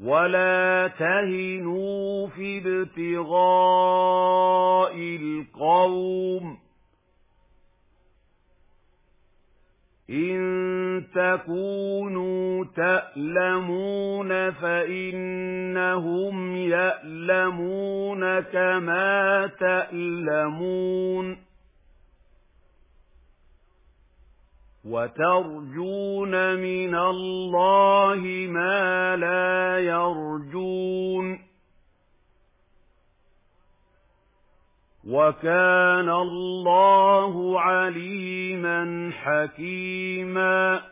ولا تهنوا في ابتغاء القوم إن تكونوا تألمون فإنهم يألمون كما تألمون وترجون من الله ما لا يرجون وكان الله عليما حكيما